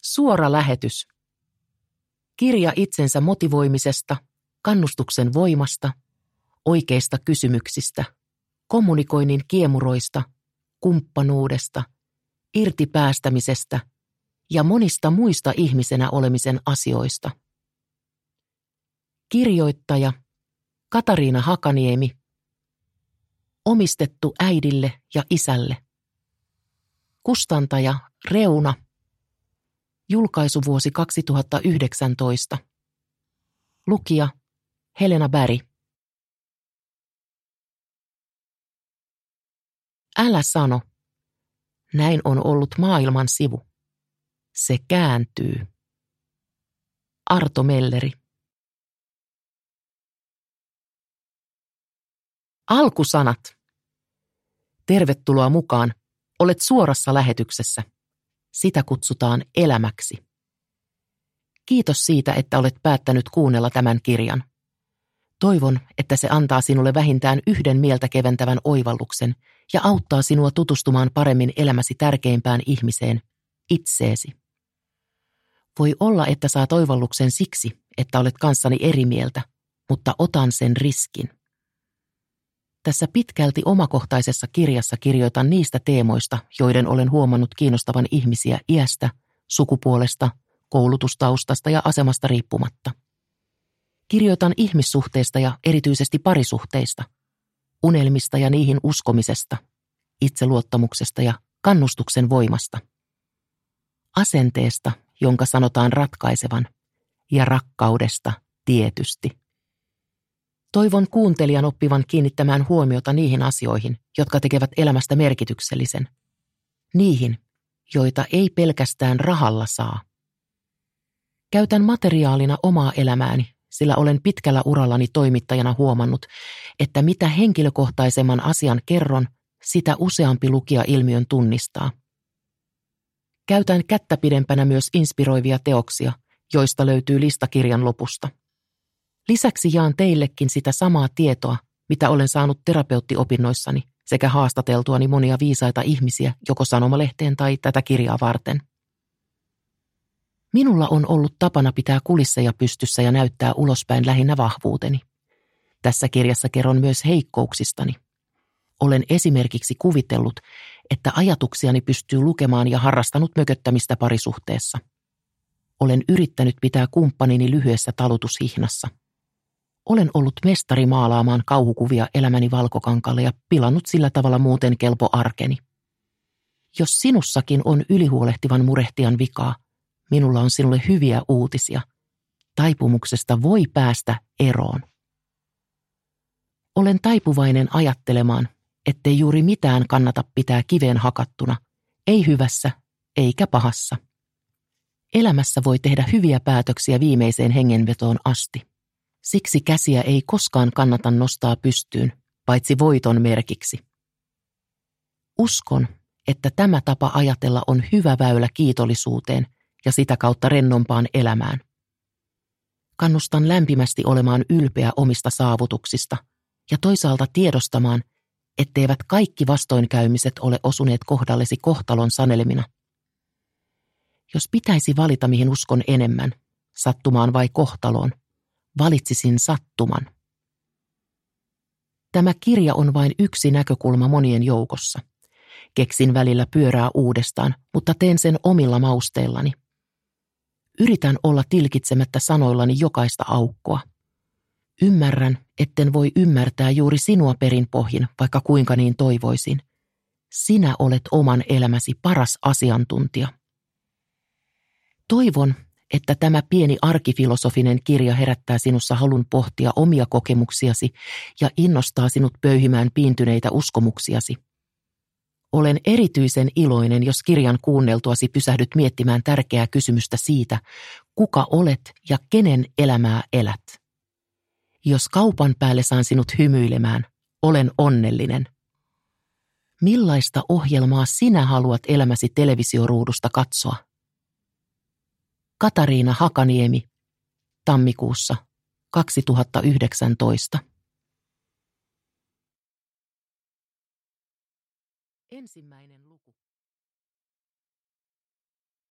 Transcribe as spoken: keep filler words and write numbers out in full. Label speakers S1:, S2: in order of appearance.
S1: Suora lähetys. Kirja itsensä motivoimisesta, kannustuksen voimasta, oikeista kysymyksistä, kommunikoinnin kiemuroista, kumppanuudesta, irtipäästämisestä ja monista muista ihmisenä olemisen asioista. Kirjoittaja Katariina Hakaniemi. Omistettu äidille ja isälle. Kustantaja Reuna. Julkaisuvuosi kaksituhattayhdeksäntoista. Lukija Helena Berg. Älä sano. Näin on ollut maailman sivu. Se kääntyy. Arto Melleri. Alkusanat. Tervetuloa mukaan. Olet suorassa lähetyksessä. Sitä kutsutaan elämäksi. Kiitos siitä, että olet päättänyt kuunnella tämän kirjan. Toivon, että se antaa sinulle vähintään yhden mieltä keventävän oivalluksen ja auttaa sinua tutustumaan paremmin elämäsi tärkeimpään ihmiseen, itseesi. Voi olla, että saat oivalluksen siksi, että olet kanssani eri mieltä, mutta otan sen riskin. Tässä pitkälti omakohtaisessa kirjassa kirjoitan niistä teemoista, joiden olen huomannut kiinnostavan ihmisiä iästä, sukupuolesta, koulutustaustasta ja asemasta riippumatta. Kirjoitan ihmissuhteista ja erityisesti parisuhteista, unelmista ja niihin uskomisesta, itseluottamuksesta ja kannustuksen voimasta, asenteesta, jonka sanotaan ratkaisevan, ja rakkaudesta tietysti. Toivon kuuntelijan oppivan kiinnittämään huomiota niihin asioihin, jotka tekevät elämästä merkityksellisen. Niihin, joita ei pelkästään rahalla saa. Käytän materiaalina omaa elämääni, sillä olen pitkällä urallani toimittajana huomannut, että mitä henkilökohtaisemman asian kerron, sitä useampi lukija ilmiön tunnistaa. Käytän kättä pidempänä myös inspiroivia teoksia, joista löytyy lista kirjan lopusta. Lisäksi jaan teillekin sitä samaa tietoa, mitä olen saanut terapeuttiopinnoissani sekä haastateltuani monia viisaita ihmisiä joko sanomalehteen tai tätä kirjaa varten. Minulla on ollut tapana pitää kulisseja pystyssä ja näyttää ulospäin lähinnä vahvuuteni. Tässä kirjassa kerron myös heikkouksistani. Olen esimerkiksi kuvitellut, että ajatuksiani pystyy lukemaan ja harrastanut mököttämistä parisuhteessa. Olen yrittänyt pitää kumppanini lyhyessä talutushihnassa. Olen ollut mestari maalaamaan kauhukuvia elämäni valkokankalle ja pilannut sillä tavalla muuten kelpo arkeni. Jos sinussakin on ylihuolehtivan murehtijan vikaa, minulla on sinulle hyviä uutisia. Taipumuksesta voi päästä eroon. Olen taipuvainen ajattelemaan, ettei juuri mitään kannata pitää kiveen hakattuna, ei hyvässä eikä pahassa. Elämässä voi tehdä hyviä päätöksiä viimeiseen hengenvetoon asti. Siksi käsiä ei koskaan kannata nostaa pystyyn, paitsi voiton merkiksi. Uskon, että tämä tapa ajatella on hyvä väylä kiitollisuuteen ja sitä kautta rennompaan elämään. Kannustan lämpimästi olemaan ylpeä omista saavutuksista ja toisaalta tiedostamaan, etteivät kaikki vastoinkäymiset ole osuneet kohdallesi kohtalon sanelemina. Jos pitäisi valita, mihin uskon enemmän, sattumaan vai kohtaloon, valitsisin sattuman. Tämä kirja on vain yksi näkökulma monien joukossa. Keksin välillä pyörää uudestaan, mutta teen sen omilla mausteillani. Yritän olla tilkitsemättä sanoillani jokaista aukkoa. Ymmärrän, etten voi ymmärtää juuri sinua perinpohjin, vaikka kuinka niin toivoisin. Sinä olet oman elämäsi paras asiantuntija. Toivon, että tämä pieni arkifilosofinen kirja herättää sinussa halun pohtia omia kokemuksiasi ja innostaa sinut pöyhimään piintyneitä uskomuksiasi. Olen erityisen iloinen, jos kirjan kuunneltuasi pysähdyt miettimään tärkeää kysymystä siitä, kuka olet ja kenen elämää elät. Jos kaupan päälle saan sinut hymyilemään, olen onnellinen. Millaista ohjelmaa sinä haluat elämäsi televisioruudusta katsoa? Katariina Hakaniemi, tammikuussa kaksituhattayhdeksäntoista. Ensimmäinen